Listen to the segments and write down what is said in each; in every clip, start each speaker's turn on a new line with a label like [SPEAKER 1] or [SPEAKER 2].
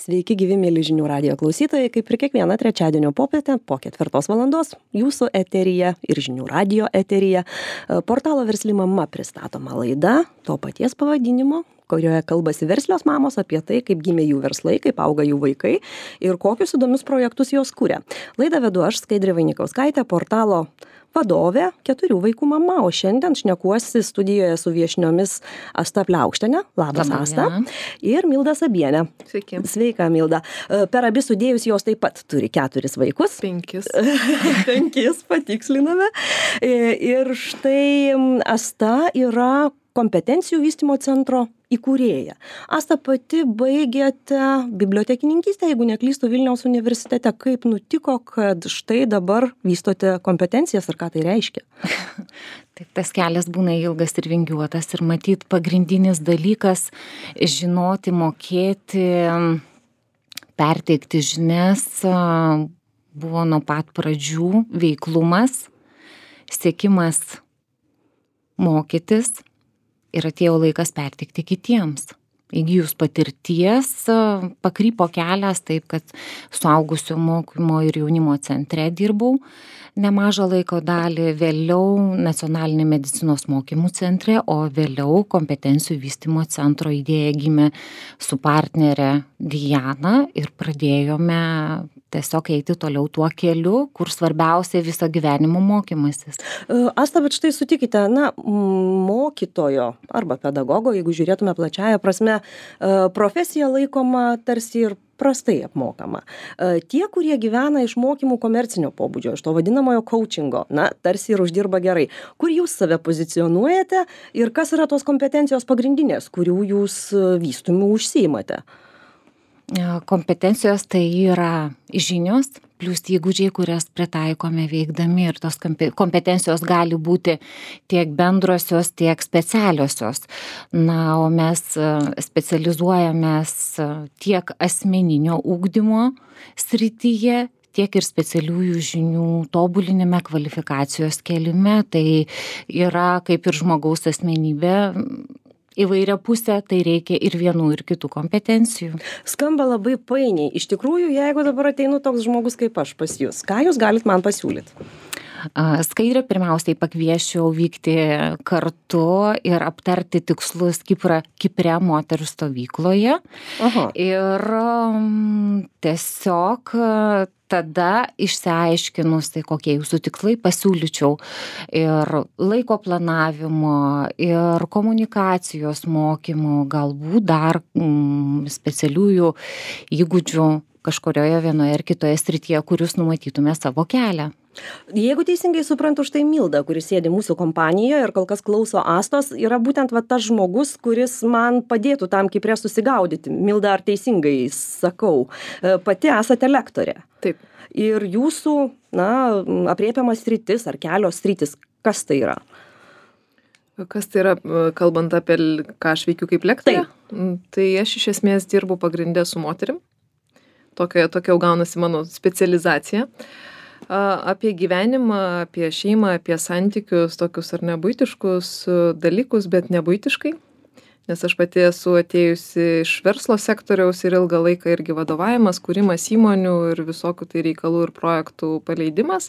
[SPEAKER 1] Sveiki, gyvi mėly žinių radijo klausytojai, kaip ir kiekvieną trečiadienio popietę po 4 valandos jūsų eteryje ir žinių radijo eteryje portalo Versli mama pristatoma laida to paties pavadinimo, kurioje kalbasi verslios mamos apie tai, kaip gimė jų verslai, kaip auga jų vaikai ir kokius įdomius projektus jos kuria. Laidą vedu aš, Skaidrė Vainikauskaitė, portalo vadovė, 4 vaikų mama, o šiandien šnekuosi studijoje su viešniomis Asta Pliaukštienė, labas Asta, ir Milda Sabienė.
[SPEAKER 2] Sveiki.
[SPEAKER 1] Sveika, Milda. Per abi sudėjus jos taip pat turi 4 vaikus.
[SPEAKER 2] 5.
[SPEAKER 1] 5, patiksliname. Ir štai Asta yra kompetencijų vystymo centro įkūrėja. Asta, pati baigėte bibliotekininkystę, jeigu neklystu, Vilniaus universitete. Kaip nutiko, kad štai dabar vystote kompetencijas ir ką tai reiškia?
[SPEAKER 3] Taip, tas kelias būna ilgas ir vingiuotas ir matyt pagrindinis dalykas žinoti, mokėti, perteikti žinias buvo nuo pat pradžių veiklumas, siekimas mokytis. Ir atėjo laikas perteikti kitiems. Įgijus patirties, pakrypo kelias taip, kad suaugusių mokymo ir jaunimo centre dirbau nemažą laiko dalį, vėliau Nacionalinė medicinos mokymų centre, o vėliau kompetencijų vystymo centro idėja gimė su partnere Diana ir pradėjome tiesiog eiti toliau tuo keliu, kur svarbiausia viso gyvenimo mokymasis.
[SPEAKER 1] Asta, bet štai sutikite, mokytojo arba pedagogo, jeigu žiūrėtume plačiaja prasme, profesija laikoma tarsi ir prastai apmokama. Tie, kurie gyvena iš mokymų komercinio pobūdžio, iš to vadinamojo coachingo, tarsi ir uždirba gerai. Kur jūs save pozicionuojate ir kas yra tos kompetencijos pagrindinės, kurių jūs vystymu užsiimate?
[SPEAKER 3] Kompetencijos tai yra žinios, plius įgūdžiai, kurias pritaikome veikdami ir tos kompetencijos gali būti tiek bendrosios, tiek specialiosios. O mes specializuojamės tiek asmeninio ugdymo srityje, tiek ir specialiųjų žinių tobulinime, kvalifikacijos kėlime. Tai yra kaip ir žmogaus asmenybė. Įvairia pusė, tai reikia ir vienų, ir kitų kompetencijų.
[SPEAKER 1] Skamba labai painiai. Iš tikrųjų, jeigu dabar ateinu toks žmogus kaip aš pas jūs, ką jūs galit man pasiūlyti?
[SPEAKER 3] Skaidrę pirmiausiai pakviesčiau vykti kartu ir aptarti tikslus Kipre moterų stovykloje.
[SPEAKER 1] Aha.
[SPEAKER 3] Ir tiesiog tada išsiaiškinus, tai kokie jūsų tikslai, pasiūlyčiau ir laiko planavimo, ir komunikacijos mokymų, galbūt dar specialiųjų įgūdžių kažkurioje vienoje ar kitoje srityje, kur jūs numatytume savo kelią.
[SPEAKER 1] Jeigu teisingai suprantu, štai Milda, kuris sėdi mūsų kompanijoje ir kol kas klauso Astos, yra būtent tas žmogus, kuris man padėtų tam Kipre susigaudyti. Milda, ar teisingai sakau, pati esate lektorė.
[SPEAKER 2] Taip.
[SPEAKER 1] Ir jūsų, aprėpiamas sritis ar kelios sritis, kas tai yra?
[SPEAKER 2] Kas tai yra, kalbant apie ką aš veikiu kaip lektorė?
[SPEAKER 1] Taip.
[SPEAKER 2] Tai aš iš esmės dirbu pagrindę su moterim. Tokia jau gaunasi mano specializacija. Apie gyvenimą, apie šeimą, apie santykius, tokius ar nebuitiškus dalykus, bet nebuitiškai. Nes aš pati esu atėjusi iš verslo sektoriaus ir ilgą laiką irgi vadovavimas, kūrimas įmonių ir visokių tai reikalų ir projektų paleidimas.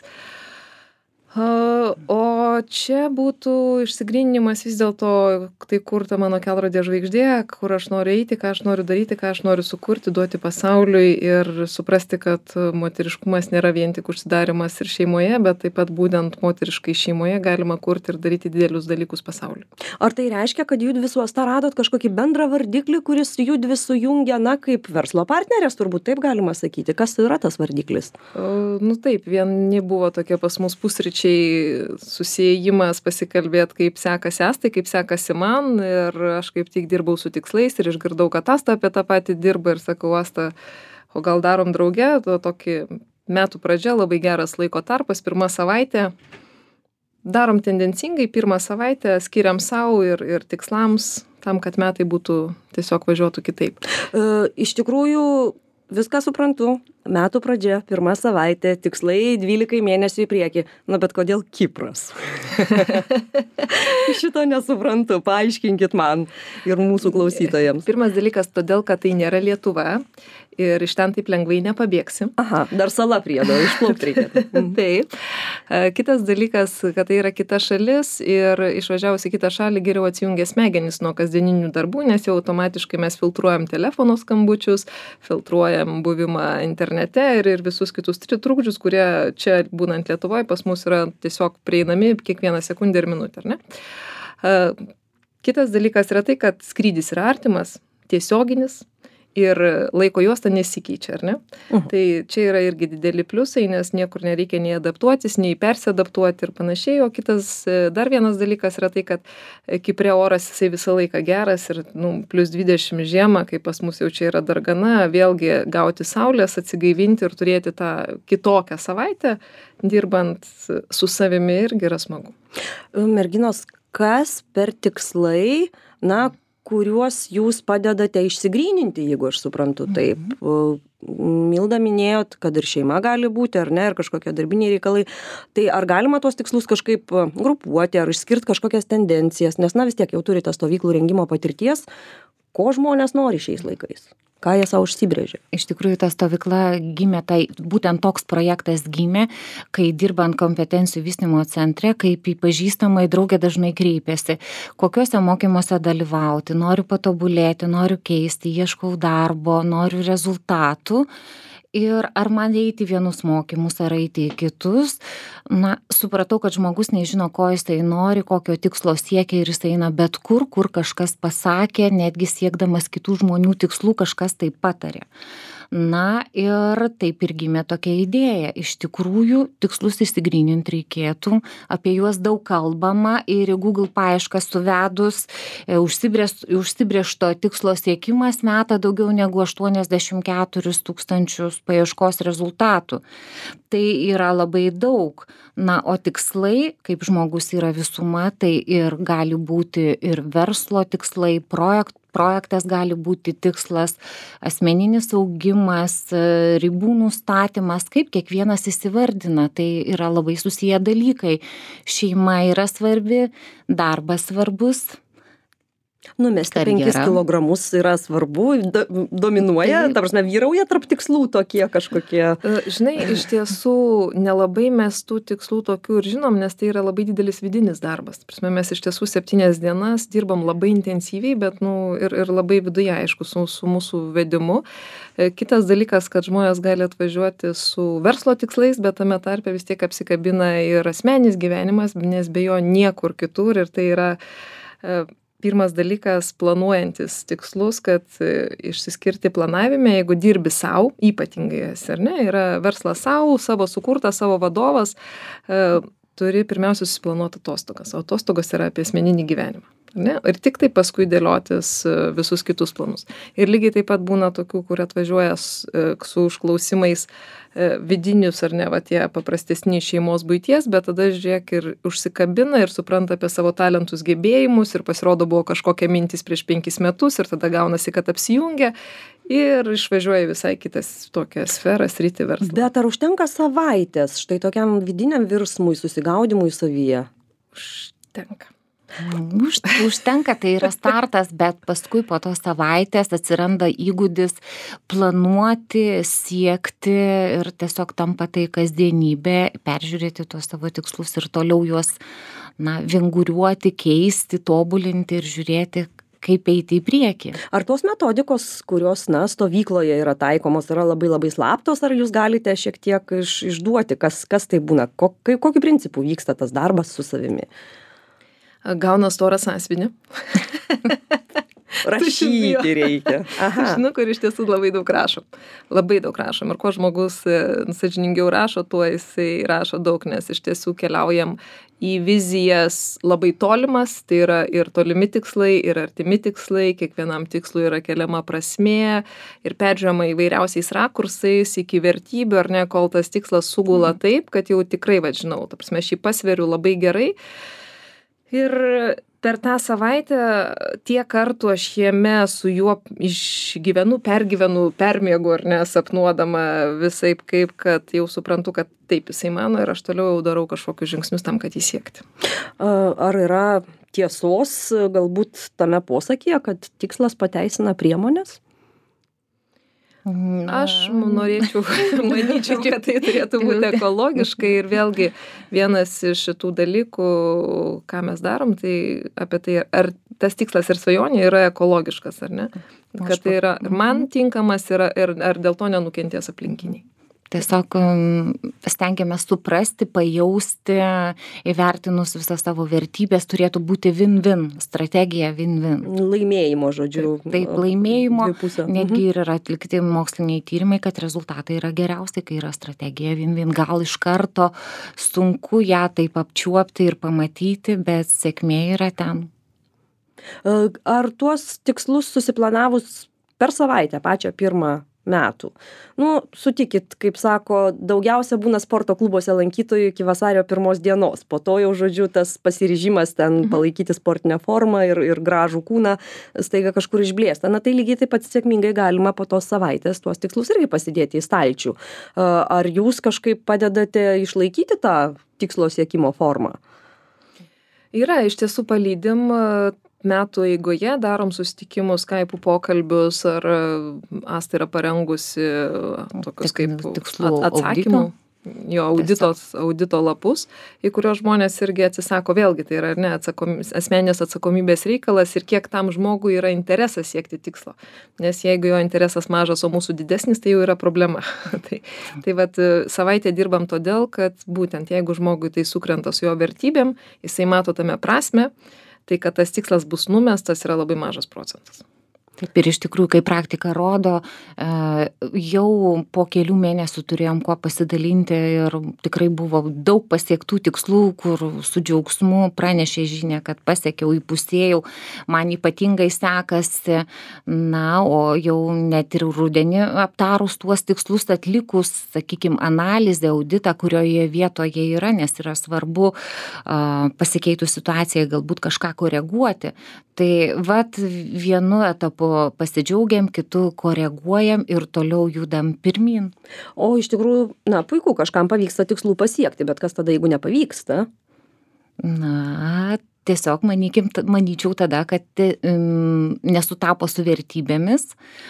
[SPEAKER 2] O čia būtų išsigryninimas vis dėlto, tai kur ta mano kelrodė žvaigždė, kur aš noriu eiti, ką aš noriu daryti, ką aš noriu sukurti, duoti pasauliui ir suprasti, kad moteriškumas nėra vien tik užsidarimas ir šeimoje, bet taip pat būtent moteriškai šeimoje galima kurti ir daryti didelius dalykus pasauliui.
[SPEAKER 1] Ar tai reiškia, kad judvi su Asta radot kažkokį bendrą vardiklį, kuris judvi sujungia, kaip verslo partnerės, turbūt taip galima sakyti. Kas yra tas vardiklis?
[SPEAKER 2] Taip, vieni buvo tokie pas mus pusryčiai susiejimas pasikalbėti, kaip sekasi Astai, kaip sekasi man ir aš kaip tik dirbau su tikslais ir išgirdau, kad Asta apie tą patį dirba ir sakau, Asta, o gal darom drauge, tokį metų pradžia, labai geras laiko tarpas, 1 savaitė, darom tendencingai, 1 savaitę skiriam savo ir tikslams tam, kad metai būtų tiesiog važiuotų kitaip.
[SPEAKER 1] Iš tikrųjų, viską suprantu, metų pradžia, 1 savaitė, tikslai 12 mėnesių į priekį. Bet kodėl Kipras? Šito nesuprantu, paaiškinkit man ir mūsų klausytojams.
[SPEAKER 2] Pirmas dalykas, todėl, kad tai nėra Lietuva ir iš ten taip lengvai nepabėgsi.
[SPEAKER 1] Aha, dar sala priedo, išplaukti reikėtų.
[SPEAKER 2] Taip. Kitas dalykas, kad tai yra kita šalis ir išvažiavus į kitą šalį geriau atsijungia smegenys nuo kasdieninių darbų, nes jau automatiškai mes filtruojam telefono skambučius, filtruojam buvimą internete ir visus kitus trukdžius, kurie čia būnant Lietuvoje pas mus yra tiesiog prieinami kiekvieną sekundę ir minutę, ar ne? Kitas dalykas yra tai, kad skrydis yra artimas, tiesioginis ir laiko juosta nesikeičia, ar ne? Tai čia yra irgi dideli pliusai, nes niekur nereikia nei adaptuotis, nei persiadaptuoti ir panašiai, o kitas dar vienas dalykas yra tai, kad Kipre oras jisai visą laiką geras ir plus 20 žiemą, kai pas mus jau čia yra dargana, vėlgi gauti saulės, atsigaivinti ir turėti tą kitokią savaitę, dirbant su savimi irgi yra smagu.
[SPEAKER 1] Merginos, kas per tikslai, kuriuos jūs padedate išsigryninti, jeigu aš suprantu taip. Milda minėjot, kad ir šeima gali būti, ar ne, ir kažkokie darbiniai reikalai. Tai ar galima tuos tikslus kažkaip grupuoti, ar išskirti kažkokias tendencijas, nes vis tiek jau turite stovyklų rengimo patirties, ko žmonės nori šiais laikais? Ką jie savo užsibrėžė?
[SPEAKER 3] Iš tikrųjų, ta stovykla gimė, būtent toks projektas gimė, kai dirbant kompetencijų vystymo centre, kaip į pažįstamą draugę dažnai kreipiasi, kokiuose mokymuose dalyvauti, noriu patobulėti, noriu keisti, ieškau darbo, noriu rezultatų. Ir ar man eiti vienus mokymus, ar eiti į kitus, supratau, kad žmogus nežino, ko jisai nori, kokio tikslo siekia ir jisai eina bet kur kažkas pasakė, netgi siekdamas kitų žmonių tikslų kažkas tai patarė. Ir taip ir gimė tokia idėja. Iš tikrųjų, tikslus išsigryninti reikėtų, apie juos daug kalbama ir į Google paiešką suvedus užsibrėžto tikslo siekimas meta daugiau negu 84 000 paieškos rezultatų. Tai yra labai daug. O tikslai, kaip žmogus yra visuma, tai ir gali būti ir verslo tikslai, projektas gali būti tikslas, asmeninis augimas, ribų nustatymas, kaip kiekvienas įsivardina, tai yra labai susiję dalykai. Šeima yra svarbi, darbas svarbus.
[SPEAKER 1] Numesti 5 kilogramus yra svarbu, dominuoja, ta prasme, vyrauja tarp tikslų tokie kažkokie.
[SPEAKER 2] Žinai, iš tiesų nelabai mes tų tikslų tokių ir žinom, nes tai yra labai didelis vidinis darbas. Prasme, mes iš tiesų 7 dienas dirbam labai intensyviai, bet ir labai viduje, aišku, su mūsų vedimu. Kitas dalykas, kad žmonės gali atvažiuoti su verslo tikslais, bet tame tarpe vis tiek apsikabina ir asmeninis gyvenimas, nes be jo niekur kitur ir tai yra pirmas dalykas planuojantis tikslus, kad išsiskirti planavime, jeigu dirbi savo, ypatingai esi, ar ne, yra verslas savo sukurtas, savo vadovas, turi pirmiausia susiplanuoti atostogas, o atostogos yra apie asmeninį gyvenimą. Ne? Ir tik tai paskui dėliotis visus kitus planus. Ir lygiai taip pat būna tokių, kur atvažiuoja su užklausimais vidinius ar ne, tie paprastesni šeimos buities, bet tada žiūrėk ir užsikabina ir supranta apie savo talentus, gebėjimus ir pasirodo buvo kažkokia mintis prieš 5 metus ir tada gaunasi, kad apsijungia ir išvažiuoja visai kitas tokią sferą, sritį verslą.
[SPEAKER 1] Bet ar užtenka savaitės štai tokiam vidiniam virsmui, susigaudimui savyje?
[SPEAKER 2] Užtenka.
[SPEAKER 3] Užtenka, tai yra startas, bet paskui po tos savaitės atsiranda įgūdis planuoti, siekti ir tiesiog tampa tai kasdienybė, peržiūrėti tuos savo tikslus ir toliau juos vinguriuoti, keisti, tobulinti ir žiūrėti, kaip eiti į priekį.
[SPEAKER 1] Ar tos metodikos, kurios stovykloje yra taikomos, yra labai labai slaptos, ar jūs galite šiek tiek išduoti, kas tai būna, kokiu principu vyksta tas darbas su savimi?
[SPEAKER 2] Gauna storą sąsiuvinį.
[SPEAKER 1] Rašyti reikia.
[SPEAKER 2] Žinau, kur iš tiesų labai daug rašom. Labai daug rašom. Ir kuo žmogus sąžiningiau rašo, tuo jisai rašo daug, nes iš tiesų keliaujam į vizijas labai tolimas, tai yra ir tolimi tikslai, ir artimi tikslai, kiekvienam tikslui yra keliama prasmė ir peržiūrama įvairiausiais rakursais iki vertybių, ar ne, kol tas tikslas sugula taip, kad jau tikrai, žinau, ta prasme, aš jį pasveriu labai gerai. Ir per tą savaitę tiek kartų aš jame su juo išgyvenu, permiegu ar ne, sapnuodama visaip kaip, kad jau suprantu, kad taip jisai mano ir aš toliau jau darau kažkokius žingsnius tam, kad jį siekti.
[SPEAKER 1] Ar yra tiesos galbūt tame posakyje, kad tikslas pateisina priemonės?
[SPEAKER 2] Aš manyčiau, kad tai turėtų būti ekologiškai ir vėlgi vienas iš šitų dalykų, ką mes darom, tai apie tai, ar tas tikslas ir svajonė yra ekologiškas, ar ne? Kad tai yra, man tinkamas yra ir ar dėl to nenukentės aplinkiniai.
[SPEAKER 3] Tiesiog stengiamės suprasti, pajausti, įvertinus visą savo vertybės, turėtų būti win-win, strategija win-win.
[SPEAKER 1] Laimėjimo, žodžiu.
[SPEAKER 3] Taip, laimėjimo, netgi ir yra atlikti moksliniai tyrimai, kad rezultatai yra geriausiai, kai yra strategija win-win. Gal iš karto sunku ją taip apčiuopti ir pamatyti, bet sėkmė yra ten.
[SPEAKER 1] Ar tuos tikslus susiplanavus per savaitę pačią pirmą metų? Sutikit, kaip sako, daugiausia būna sporto klubuose lankytojų iki vasario 1 dienos. Po to jau, žodžiu, tas pasiryžimas ten palaikyti sportinę formą ir gražų kūną staiga kažkur išblėsta. Tai lygiai taip pat sėkmingai galima po tos savaitės tuos tikslus irgi pasidėti į stalčių. Ar jūs kažkaip padedate išlaikyti tą tikslo siekimo formą?
[SPEAKER 2] Yra, iš tiesų palydim metų eigoje, darom susitikimus, Skype'ų pokalbius, ar Asta yra parengusi tokius kaip atsakymų, jo audito lapus, į kuriuos žmonės irgi atsisako, vėlgi tai yra ne asmeninės atsakomybės reikalas ir kiek tam žmogui yra interesas siekti tikslo. Nes jeigu jo interesas mažas, o mūsų didesnis, tai jau yra problema. tai vat savaitę dirbam todėl, kad būtent jeigu žmogui tai sukrenta su jo vertybėm, jisai mato tame prasmę, tai kad tas tikslas bus numestas yra labai mažas procentas.
[SPEAKER 3] Taip ir iš tikrųjų, kai praktika rodo, jau po kelių mėnesių turėjom kuo pasidalinti ir tikrai buvo daug pasiektų tikslų, kur su džiaugsmu pranešė žinia, kad pasiekiau, įpusėjau, man ypatingai sekasi, o jau net ir rudenį aptarus tuos tikslus atlikus, sakykime, analizę, auditą, kurioje vietoje yra, nes yra svarbu pasikeitus situacijai galbūt kažką koreguoti. Tai vienu etapu pasidžiaugiam, kitu koreguojam ir toliau judam pirmyn.
[SPEAKER 1] O iš tikrųjų, puiku, kažkam pavyksta tikslų pasiekti, bet kas tada, jeigu nepavyksta?
[SPEAKER 3] Tiesiog manyčiau tada, kad nesutapo su vertybėmis,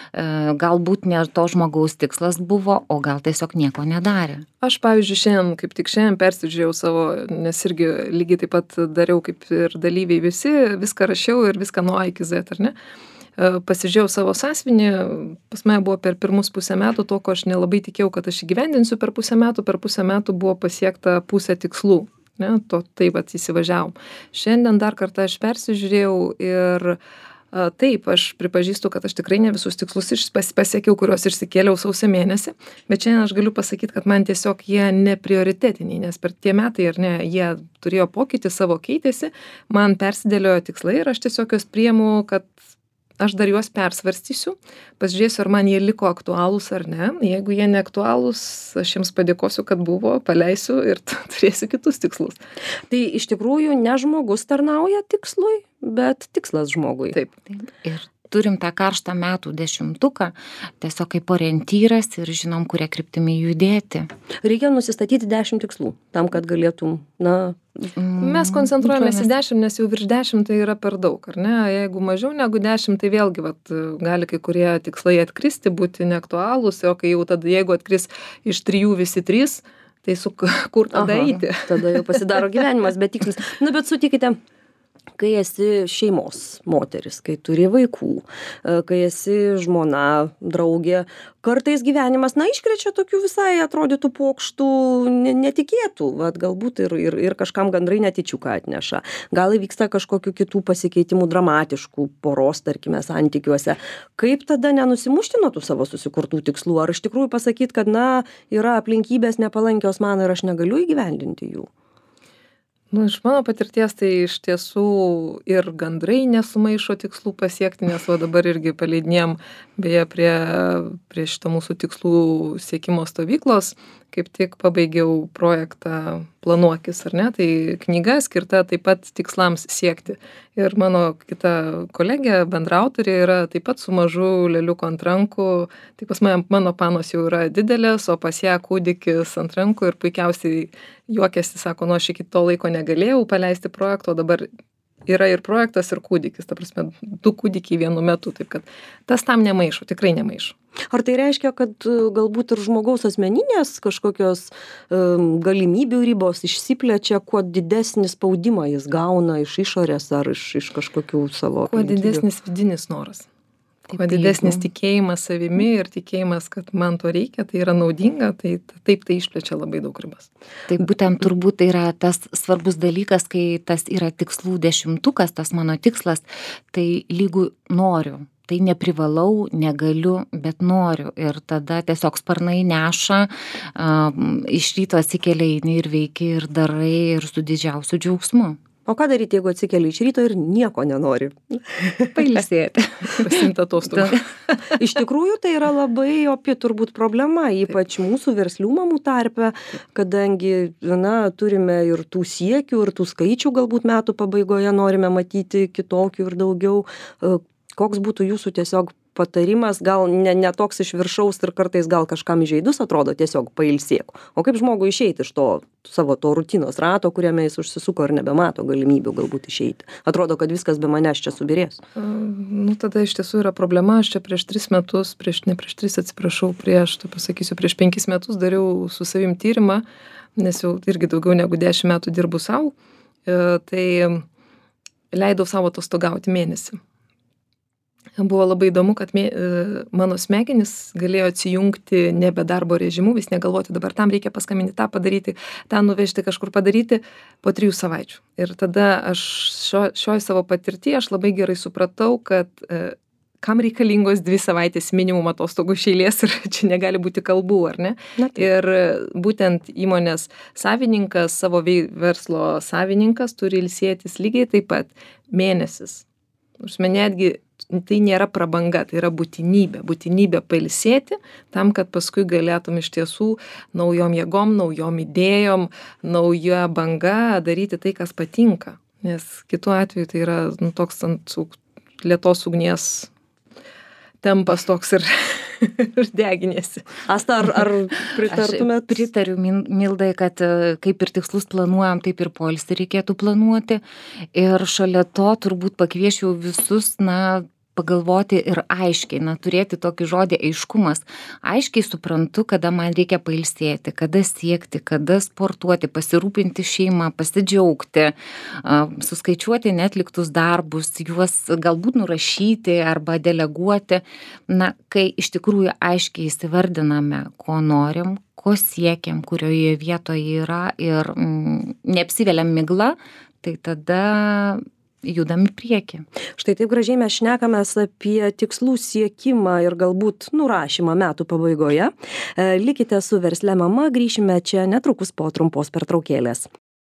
[SPEAKER 3] galbūt ne to žmogaus tikslas buvo, o gal tiesiog nieko nedarė.
[SPEAKER 2] Aš, pavyzdžiui, kaip tik šiandien persižiūrėjau savo, nes irgi lygiai taip pat dariau kaip ir dalyviai visi, viską rašiau ir viską nuo A iki Z, ar ne? Pasižiūrėjau savo sąsiuvinį, pas mane buvo per pirmus pusę metų to, ko aš nelabai tikėjau, kad aš įgyvendinsiu per pusę metų buvo pasiekta pusė tikslų. Taip įsivažiavom. Šiandien dar kartą aš persižiūrėjau ir taip, aš pripažįstu, kad aš tikrai ne visus tikslus pasiekiau, kuriuos išsikėliau sausio mėnesį, bet šiandien aš galiu pasakyti, kad man tiesiog jie neprioritetiniai, nes per tie metai, ar ne, jie turėjo pokytį, savo keitėsi, man persidėliojo tikslai ir aš tiesiog juos priimu, kad aš dar juos persvarstysiu, pasižiūrėsiu, ar man jie liko aktualūs ar ne. Jeigu jie neaktualūs, aš jiems padėkosiu, kad buvo, paleisiu ir turėsiu kitus tikslus.
[SPEAKER 1] Tai iš tikrųjų ne žmogus tarnauja tikslui, bet tikslas žmogui.
[SPEAKER 2] Taip.
[SPEAKER 3] Ir turim tą karštą metų 10-tuką, tiesiog kaip orientyras ir žinom, kuria kryptimi judėti.
[SPEAKER 1] Reikia nusistatyti 10 tikslų, tam, kad galėtum,
[SPEAKER 2] Mes koncentruojamės į 10, nes jau virš 10 tai yra per daug, ar ne? Jeigu mažiau negu 10, tai vėlgi gali kai kurie tikslai atkristi, būti neaktualūs, o kai jau tada, jeigu atkris iš 3 visi 3, tai kur tada eiti?
[SPEAKER 1] Tada jau pasidaro gyvenimas betikslis. Bet sutikite, kai esi šeimos moteris, kai turi vaikų, kai esi žmona, draugė, kartais gyvenimas, iškrečia tokių visai atrodytų pokštų netikėtų, galbūt ir kažkam gandrai netyčiuką atneša. Gal įvyksta kažkokių kitų pasikeitimų dramatiškų poros, tarkime, santykiuose. Kaip tada nenusimušti nuo tų savo susikurtų tikslų? Ar iš tikrųjų pasakyti, kad, yra aplinkybės nepalankios man ir aš negaliu įgyvendinti jų?
[SPEAKER 2] Iš mano patirties tai iš tiesų ir gandrai nesumaišo tikslų pasiekti, nes dabar irgi paleidinėjom beje prie šito mūsų tikslų siekimo stovyklos, kaip tik pabaigiau projektą Planuokis, ar ne, tai knyga skirta taip pat tikslams siekti. Ir mano kita kolegė, bendraautorė, yra taip pat su mažu lėliuku ant rankų, tai pas mano panos jau yra didelės, o pas ją kūdikis ant rankų ir puikiausiai juokiasi, sako, aš iki to laiko negalėjau paleisti projekto, dabar yra ir projektas, ir kūdikis, ta prasme, 2 kūdikiai vienu metu, taip kad tas tam nemaišo, tikrai nemaišo.
[SPEAKER 1] Ar tai reiškia, kad galbūt ir žmogaus asmeninės kažkokios galimybių ribos išsiplečia, kuo didesnį spaudimą jis gauna iš išorės ar iš kažkokių savo
[SPEAKER 2] Kuo
[SPEAKER 1] aplinkybių?
[SPEAKER 2] didesnis vidinis noras. Kuo didesnis tikėjimas savimi ir tikėjimas, kad man to reikia, tai yra naudinga, tai taip tai išplečia labai daug ribas.
[SPEAKER 3] Tai būtent turbūt tai yra tas svarbus dalykas, kai tas yra tikslų 10, tas mano tikslas, tai lygu noriu. Tai neprivalau, negaliu, bet noriu. Ir tada tiesiog sparnai neša, iš ryto atsikeli, eini ir veiki, ir darai, ir su didžiausiu džiaugsmu.
[SPEAKER 1] O ką daryti, jeigu atsikeli iš ryto ir nieko nenori?
[SPEAKER 3] Pailsėti.
[SPEAKER 2] Pasiimti atostogų.
[SPEAKER 1] Iš tikrųjų, tai yra labai opi turbūt problema, ypač mūsų verslių mamų tarpe, kadangi, turime ir tų siekių, ir tų skaičių galbūt metų pabaigoje norime matyti kitokių ir daugiau. Koks būtų jūsų tiesiog patarimas, gal ne toks iš viršaus ir kartais gal kažkam įžeidus atrodo, tiesiog pailsėk. O kaip žmogui išeiti iš savo rutinos rato, kuriame jis užsisuko ir nebemato galimybių galbūt išeiti? Atrodo, kad viskas be manęs čia subirės.
[SPEAKER 2] Tada iš tiesų yra problema. Aš čia prieš 3 metus, prieš 5 metus dariau su savim tyrimą, nes jau irgi daugiau negu 10 metų dirbu savo, tai leidau savo atostogauti mėnesį. Buvo labai įdomu, kad mano smegenys galėjo atsijungti nebe darbo režimu, vis negalvoti, dabar tam reikia paskambinti, tą padaryti, tą nuvežti, kažkur padaryti po 3 savaičių. Ir tada aš šioj savo patirtyje aš labai gerai supratau, kad kam reikalingos 2 savaitės minimum atostogų iš eilės ir čia negali būti kalbų, ar ne? Ir būtent įmonės savininkas, savo verslo savininkas turi ilsėtis lygiai taip pat mėnesis. Netgi tai nėra prabanga, tai yra būtinybė pailsėti tam, kad paskui galėtum iš tiesų naujom jėgom, naujom idėjom, nauja banga daryti tai, kas patinka. Nes kitu atveju tai yra toks ant lėtos ugnies tempas toks ir deginėsi.
[SPEAKER 1] Asta, ar pritartumėt?
[SPEAKER 3] Aš pritariu Mildai, kad kaip ir tikslus planuojam, taip ir poilsį reikėtų planuoti. Ir šalia to turbūt pakviešiau visus, pagalvoti ir aiškiai, turėti tokį žodį aiškumas. Aiškiai suprantu, kada man reikia pailsėti, kada siekti, kada sportuoti, pasirūpinti šeimą, pasidžiaugti, suskaičiuoti netliktus darbus, juos galbūt nurašyti arba deleguoti. Kai iš tikrųjų aiškiai įsivardiname, ko norim, ko siekiam, kurioje vietoje yra ir neapsiveliam migla, tai tada judam į priekį.
[SPEAKER 1] Štai taip gražiai mes šnekamės apie tikslų siekimą ir galbūt nurašymą metų pabaigoje. Likite su Verslia mama, grįšime čia netrukus po trumpos pertraukėlės.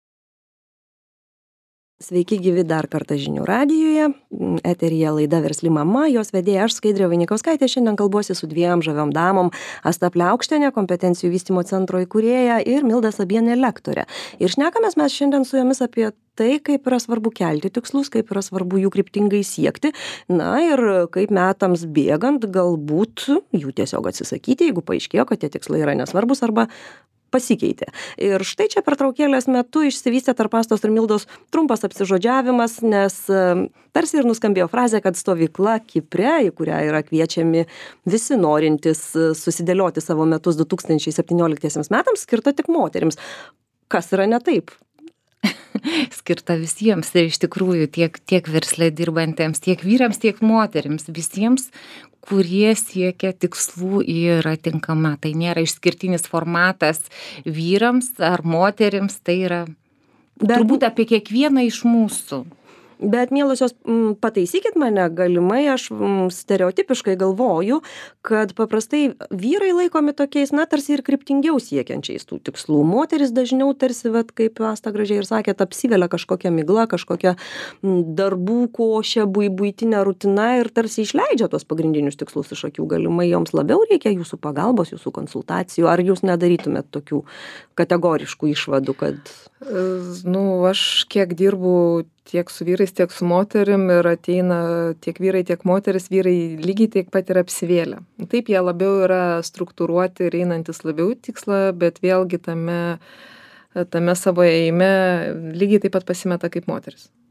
[SPEAKER 1] Sveiki gyvi dar kartą žinių radijuje. Eteryje laida Versli mama, jos vedėja aš Skaidrė Vainikauskaitė. Šiandien kalbuosi su 2 žaviom damom: Asta Pliaukštienė, kompetencijų vystymo centro įkūrėja, ir Milda Sabienė, lektorė. Ir šnekamės mes šiandien su jomis apie tai, kaip yra svarbu kelti tikslus, kaip yra svarbu jų kryptingai siekti, ir kaip metams bėgant galbūt jų tiesiog atsisakyti, jeigu paaiškėjo, kad tie tikslai yra nesvarbus arba pasikeitė. Ir štai čia pertraukėlės metu išsivystė tarp Astos ir Mildos trumpas apsižodžiavimas, nes tarsi ir nuskambėjo frazė, kad stovykla Kipre, į kurią yra kviečiami visi norintys susidėlioti savo metus 2017 metams, skirta tik moterims. Kas yra ne taip?
[SPEAKER 3] Skirta visiems ir iš tikrųjų tiek versle dirbantiems, tiek vyrams, tiek moterims, visiems, kurie siekia tikslų, yra tinkama. Tai nėra išskirtinis formatas vyrams ar moterims, tai yra turbūt apie kiekvieną iš mūsų.
[SPEAKER 1] Bet, mielosios, pataisykit mane, galimai aš stereotipiškai galvoju, kad paprastai vyrai laikomi tokiais, tarsi ir kryptingiau siekiančiais tų tikslų. Moteris dažniau tarsi, kaip Asta gražiai ir sakė, apsivelia kažkokia migla, kažkokia darbų košė, buitinė rutina ir tarsi išleidžia tuos pagrindinius tikslus iš akių. Galimai joms labiau reikia jūsų pagalbos, jūsų konsultacijų. Ar jūs nedarytumėt tokių kategoriškų išvadų, kad...
[SPEAKER 2] Aš kiek dirbu tiek su vyrais, tiek su moterim ir ateina tiek vyrai, tiek moteris, vyrai lygiai tiek pat yra apsivėlę. Taip, jie labiau yra struktūruoti ir einantis labiau į tikslą, bet vėlgi tame savo ėjime lygiai taip pat pasimeta kaip moteris.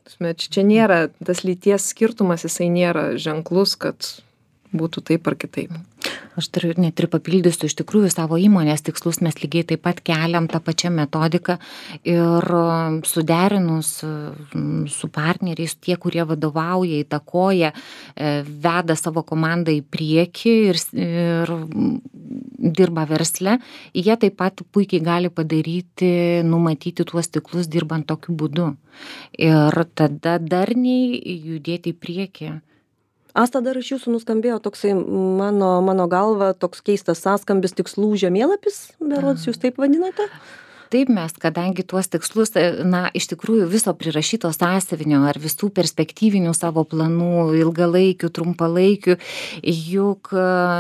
[SPEAKER 2] Čia nėra, tas lyties skirtumas, jisai nėra ženklus, kad būtų taip ar kitaip.
[SPEAKER 3] Aš net ir papildysiu, iš tikrųjų savo įmonės tikslus mes lygiai taip pat keliam tą pačią metodiką ir suderinus su partneriais, tie, kurie vadovauja, įtakoja, veda savo komandą į priekį ir dirba versle, jie taip pat puikiai gali padaryti, numatyti tuos tikslus dirbant tokiu būdu. Ir tada darniai judėti į priekį.
[SPEAKER 1] Asta, dar iš jūsų nuskambėjo toksai mano galva toks keistas sąskambis tikslų žemėlapis, berods jūs taip vadinate?
[SPEAKER 3] Taip mes, kadangi tuos tikslus, iš tikrųjų viso prirašyto sąsiuvinio ar visų perspektyvinių savo planų, ilgalaikių, trumpalaikių, juk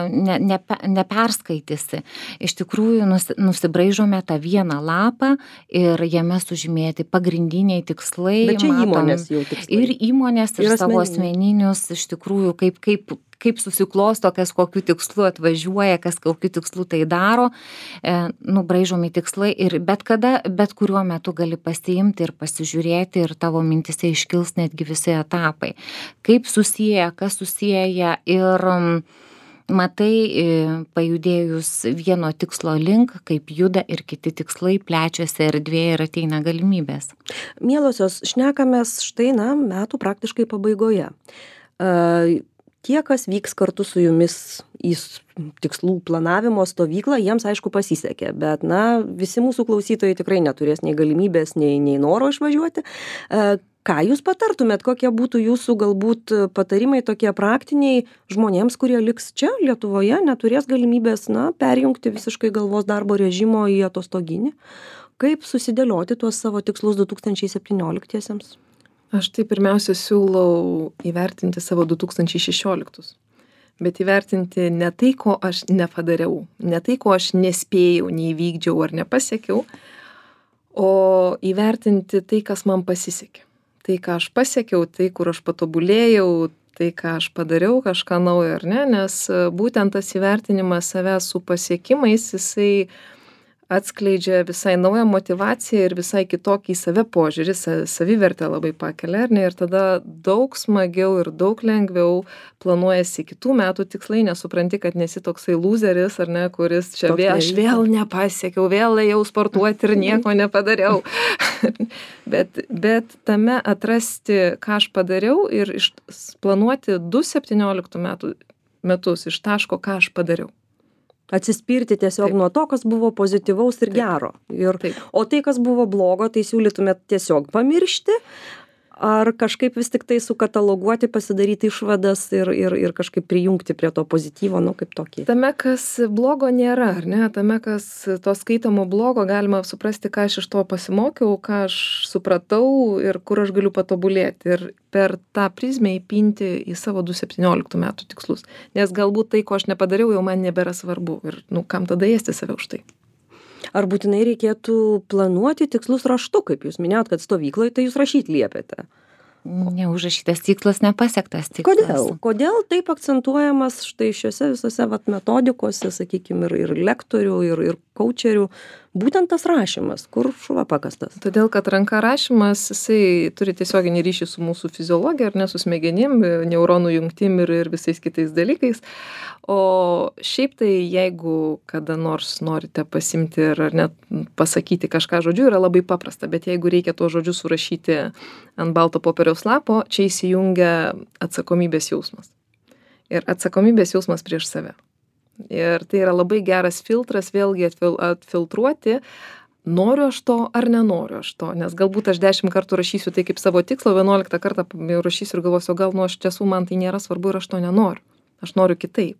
[SPEAKER 3] neperskaitysi. Iš tikrųjų nusibraižome tą vieną lapą ir jame sužymėti pagrindiniai tikslai.
[SPEAKER 1] Bet čia įmonės jau tikslai.
[SPEAKER 3] Ir įmonės, ir savo asmeninius, iš tikrųjų, kaip susiklosto, kas kokiu tikslu atvažiuoja, kas kokiu tikslu tai daro, nubraižomi tikslai ir bet kada, bet kuriuo metu gali pasiimti ir pasižiūrėti ir tavo mintise iškils netgi visi etapai. Kaip susiję, kas susieja ir matai, pajudėjus vieno tikslo link, kaip juda ir kiti tikslai, plečiasi erdvė ir ateina galimybės.
[SPEAKER 1] Mielosios, šnekamės štai, metų praktiškai pabaigoje. Tie, kas vyks kartu su jumis į tikslų planavimo stovyklą, jiems aišku pasisekė, bet visi mūsų klausytojai tikrai neturės nei galimybės, nei noro išvažiuoti. Ką jūs patartumėt, kokie būtų jūsų galbūt patarimai tokie praktiniai žmonėms, kurie liks čia Lietuvoje, neturės galimybės perjungti visiškai galvos darbo režimo į atostoginį? Kaip susidėlioti tuos savo tikslus 2017-iesiems?
[SPEAKER 2] Aš tai pirmiausia siūlau įvertinti savo 2016, bet įvertinti ne tai, ko aš nepadariau, ne tai, ko aš nespėjau, neįvykdžiau ar nepasiekiau, o įvertinti tai, kas man pasisekė. Tai, ką aš pasiekiau, tai, kur aš patobulėjau, tai, ką aš padariau, kažką naujo ar ne, nes būtent tas įvertinimas savęs su pasiekimais, jisai atskleidžia visai naują motyvaciją ir visai kitokį save požiūrį, savivertę labai pakelia, ar ne, ir tada daug smagiau ir daug lengviau planuojasi kitų metų tikslai, nesupranti, kad nesi toksai lūzeris, ar ne, kuris čia aš vėl nepasiekiau, vėl ėjau sportuoti ir nieko nepadariau. bet tame atrasti, ką aš padariau ir planuoti 2017 metus iš taško, ką aš padariau.
[SPEAKER 1] Atsispirti tiesiog nuo to, kas buvo pozityvaus ir gero. O tai, kas buvo blogo, tai siūlytumėt tiesiog pamiršti, ar kažkaip vis tik tai sukataloguoti, pasidaryti išvadas ir kažkaip prijungti prie to pozityvo, kaip tokį.
[SPEAKER 2] Tame, kas blogo nėra, ar ne? Tame, kas to skaitomo blogo, galima suprasti, ką aš iš to pasimokiau, ką aš supratau ir kur aš galiu patobulėti. Ir per tą prizmę įpinti į savo 2017 metų tikslus. Nes galbūt tai, ko aš nepadariau, jau man nebėra svarbu. Ir kam tada ėsti save už tai?
[SPEAKER 1] Ar būtinai reikėtų planuoti tikslus raštu, kaip jūs minėjot, kad stovykloje tai jūs rašyti liepėte?
[SPEAKER 3] Neužrašytas tikslas, nepasiektas tikslas.
[SPEAKER 1] Kodėl taip akcentuojamas štai šiuose visose metodikose, sakykime, ir lektorių, ir coacherių, būtent tas rašymas, kur šuva pakastas?
[SPEAKER 2] Todėl, kad ranka rašymas, jisai turi tiesioginį ryšį su mūsų fiziologija, ar ne, su smegenim, neuronų jungtim ir visais kitais dalykais. O šiaip tai, jeigu kada nors norite pasimti ir ar net pasakyti kažką žodžiu, yra labai paprasta, bet jeigu reikia tuos žodžius surašyti ant balto popieriaus lapo, čia įsijungia atsakomybės jausmas. Ir atsakomybės jausmas prieš save. Ir tai yra labai geras filtras vėlgi atfiltruoti, noriu aš to ar nenoriu aš to, nes galbūt aš 10 kartų rašysiu tai kaip savo tikslą, 11 kartą rašysiu ir galvosiu, gal iš tiesų man tai nėra svarbu ir aš to nenoriu. Aš noriu kitaip.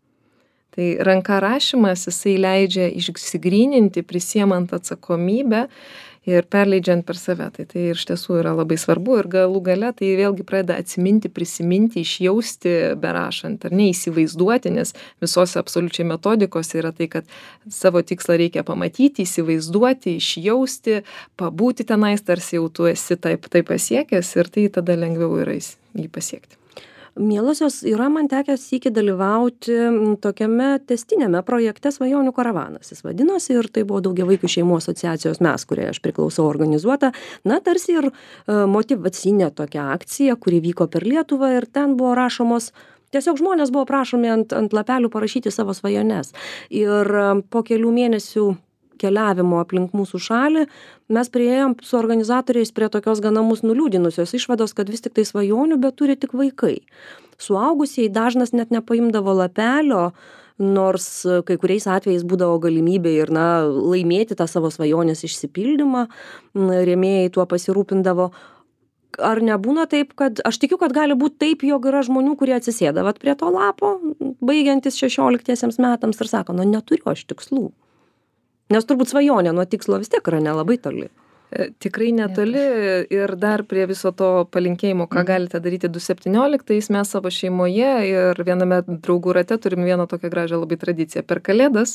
[SPEAKER 2] Tai ranka rašymas, jisai leidžia išsigryninti, prisiemant atsakomybę ir perleidžiant per save. Tai iš tiesų yra labai svarbu ir galų gale tai vėlgi pradeda atsiminti, prisiminti, išjausti berašant ar neįsivaizduoti, nes visose absoliučiai metodikose yra tai, kad savo tikslą reikia pamatyti, įsivaizduoti, išjausti, pabūti tenais, tarsi jau tu esi taip pasiekęs ir tai tada lengviau yra jį pasiekti.
[SPEAKER 1] Mielosios, yra man tekęs sykį dalyvauti tokiame tęstiniame projekte Svajonių karavanas. Jis vadinosi ir tai buvo daugiavaikių šeimų asociacijos mes, kuriai aš priklausau, organizuota. Na, tarsi ir motyvacinė tokia akcija, kuri vyko per Lietuvą ir ten buvo rašomos. Tiesiog žmonės buvo prašomi ant lapelių parašyti savo svajones. Ir po kelių mėnesių keliavimo aplink mūsų šalį, mes priėjom su organizatoriais prie tokios gana mus nuliūdinusios išvados, kad vis tik tai svajonių, bet turi tik vaikai. Suaugusieji dažnas net nepaimdavo lapelio, nors kai kuriais atvejais būdavo galimybė ir laimėti tą savo svajonės išsipildymą, rėmėjai tuo pasirūpindavo. Ar nebūna taip, kad aš tikiu, kad gali būti taip, jog yra žmonių, kurie atsisėda prie to lapo, baigiantis 16 metams ir sako, neturiu aš tikslų. Nes turbūt svajonė nuo tikslo vis tiek yra nelabai toli.
[SPEAKER 2] Tikrai netoli ir dar prie viso to palinkėjimo, ką galite daryti 2017, mes savo šeimoje ir viename draugų rate turim vieną tokią gražią labai tradiciją. Per Kalėdas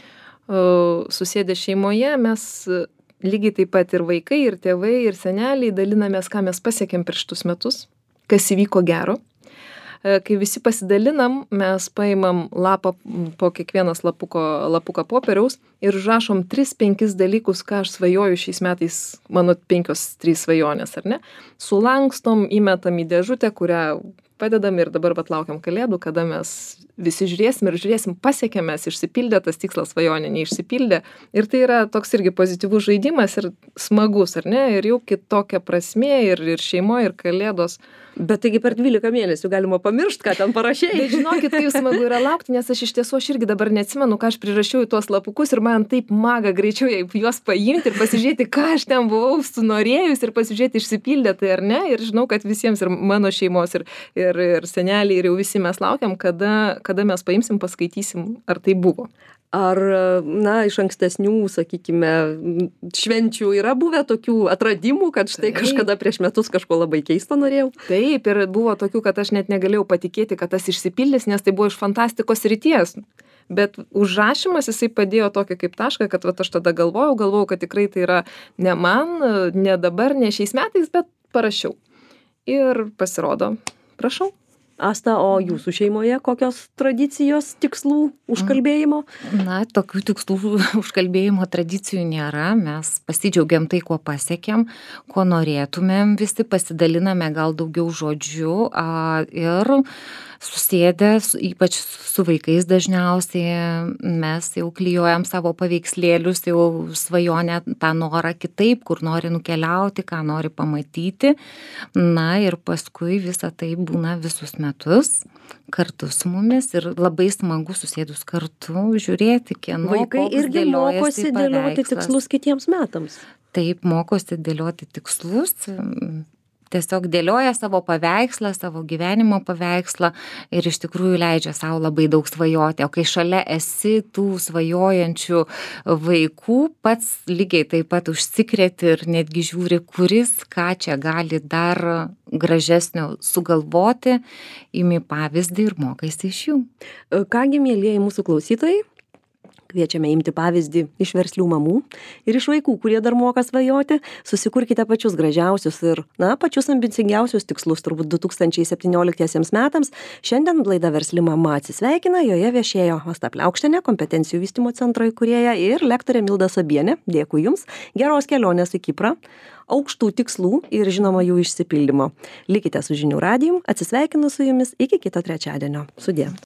[SPEAKER 2] susėdę šeimoje mes lygiai taip pat ir vaikai, ir tėvai, ir seneliai dalinamės, ką mes pasiekėm prieš šitus metus, kas įvyko gero. Kai visi pasidalinam, mes paimam lapą po kiekvienas lapuką popieriaus ir užrašom 3-5 dalykus, ką aš svajoju šiais metais, mano 5-3 svajonės, ar ne? Sulankstom, įmetam į dėžutę, kurią padedam ir dabar laukiam Kalėdų, kada mes visi žiūrėsim, pasiekėm mes, išsipildė tas tikslas, svajonė neišsipildė. Ir tai yra toks irgi pozityvus žaidimas ir smagus, ar ne? Ir jau kitokia prasmė ir šeimoje, ir Kalėdos.
[SPEAKER 1] Bet taigi per 12 mėnesių galima pamiršti, ką ten parašėjai.
[SPEAKER 2] Bet žinokit, kaip smagu yra laukti, nes aš iš tiesų irgi dabar neatsimenu, ką aš prirašiau į tuos lapukus ir man taip maga greičiau juos paimti ir pasižiūrėti, ką aš ten buvau sunorėjus ir pasižiūrėti, išsipildė tai ar ne. Ir žinau, kad visiems ir mano šeimos, ir seneliai, ir jau visi mes laukiam, kada mes paimsim, paskaitysim, ar tai buvo.
[SPEAKER 1] Ar, iš ankstesnių, sakykime, švenčių yra buvę tokių atradimų, kad štai kažkada prieš metus kažko labai keisto norėjau?
[SPEAKER 2] Taip, ir buvo tokių, kad aš net negalėjau patikėti, kad tas išsipildys, nes tai buvo iš fantastikos srities. Bet užrašymas jisai padėjo tokį kaip tašką, kad aš tada galvojau, kad tikrai tai yra ne man, ne dabar, ne šiais metais, bet parašiau. Ir pasirodo, prašau.
[SPEAKER 1] Asta, o jūsų šeimoje kokios tradicijos, tikslų, užkalbėjimo?
[SPEAKER 3] Tokių tikslų užkalbėjimo tradicijų nėra. Mes pasidžiaugiam tai, kuo pasiekėm, ko norėtumėm, visi pasidaliname gal daugiau žodžių ir susėdę, ypač su vaikais dažniausiai, mes jau klijuojam savo paveikslėlius, jau svajonę tą norą kitaip, kur nori nukeliauti, ką nori pamatyti. Ir paskui visa tai būna visus metus kartu su mumis ir labai smagu susėdus kartu žiūrėti, kieno
[SPEAKER 1] vaikai irgi mokosi dėlioti tikslus kitiems metams.
[SPEAKER 3] Taip, mokosi dėlioti tikslus. Tiesiog dėlioja savo paveikslą, savo gyvenimo paveikslą ir iš tikrųjų leidžia savo labai daug svajoti. O kai šalia esi tų svajojančių vaikų, pats lygiai taip pat užsikrėti ir netgi žiūri, kuris ką čia gali dar gražesnio sugalvoti, imi pavyzdį ir mokaisi iš jų.
[SPEAKER 1] Kągi, mielieji mūsų klausytojai, kviečiame imti pavyzdį iš verslių mamų ir iš vaikų, kurie dar moka svajoti. Susikurkite pačius gražiausius ir, pačius ambicingiausius tikslus turbūt 2017 metams. Šiandien laida Versli mama atsisveikina, joje viešėjo Asta Pliaukštienė, kompetencijų vystymo centro įkūrėja ir lektorė Milda Sabienė. Dėkui Jums, geros kelionės į Kiprą, aukštų tikslų ir žinoma jų išsipildymo. Likite su Žinių radiju, atsisveikinu su Jumis iki kito trečiadienio. Sudie.